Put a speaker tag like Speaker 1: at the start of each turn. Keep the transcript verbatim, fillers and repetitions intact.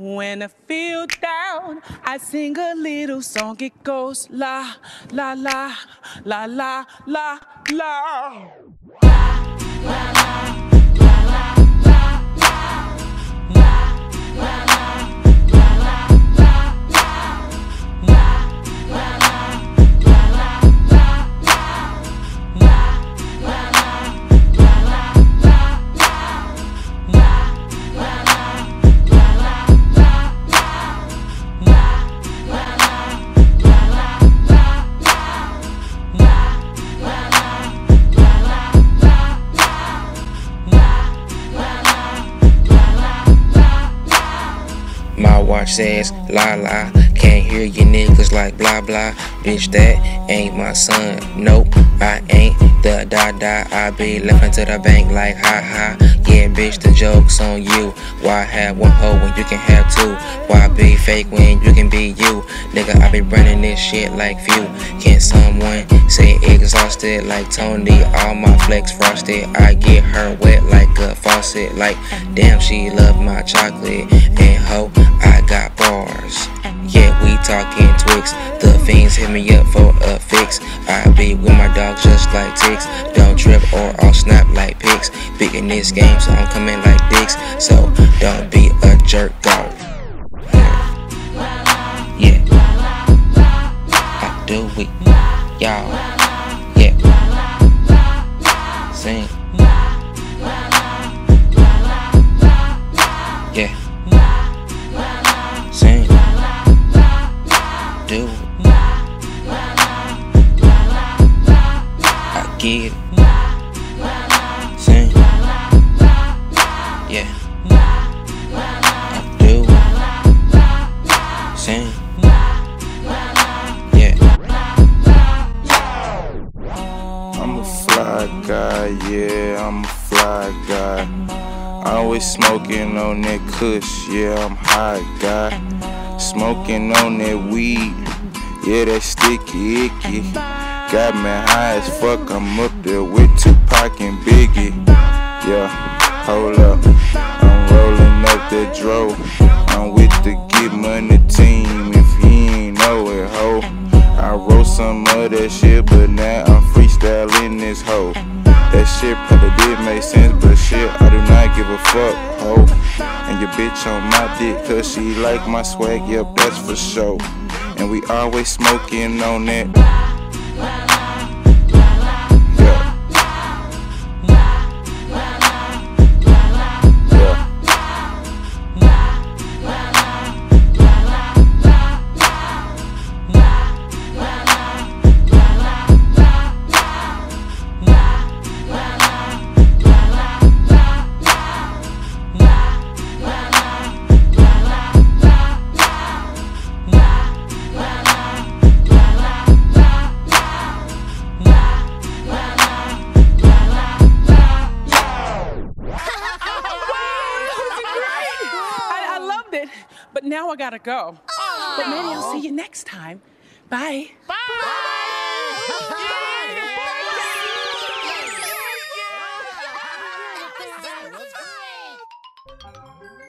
Speaker 1: When I feel down, I sing a little song. It goes la, la, la, la, la, la, la.
Speaker 2: My watch says la la, can't hear you niggas like blah blah. Bitch, that ain't my son. Nope, I ain't the da da. I be laughing to the bank like ha ha. Yeah, bitch, the joke's on you. Why have one hoe when you can have two? Why be fake when you can be you? Nigga, I be running this shit like few. Can someone say exhausted like Tony? All my flex frosted. I get her wet like a faucet. Like damn, she love my chocolate. And ho, I got bars. Yeah, we talking Twix. The fiends hit me up for a fix. I be with my dogs just like ticks. Don't trip or I'll snap like pigs. Big in this game, so I'm coming like dicks. So don't be a jerk off. Yeah, I do it, y'all. Yeah, sing. Yeah, sing. Do it. I get it. Sing. Yeah, I do it. Sing. Yeah.
Speaker 3: I'm a fly guy, yeah, I'm a fly guy. Always smoking on that kush, yeah, I'm high guy. Smoking on that weed, yeah, that sticky icky. Got me high as fuck, I'm up there with Tupac and Biggie. Yeah, hold up, I'm rolling up that dro. I'm with the Get Money team, if you ain't know it, ho. I wrote some of that shit, but now I'm freestyling this hoe. That shit probably did make sense, but shit, I do not give a fuck, ho. And your bitch on my dick, cause she like my swag, yep, that's for sure. And we always smoking on that.
Speaker 1: But now I gotta go. Oh. But maybe I'll see you next time. Bye.
Speaker 4: Bye. Bye.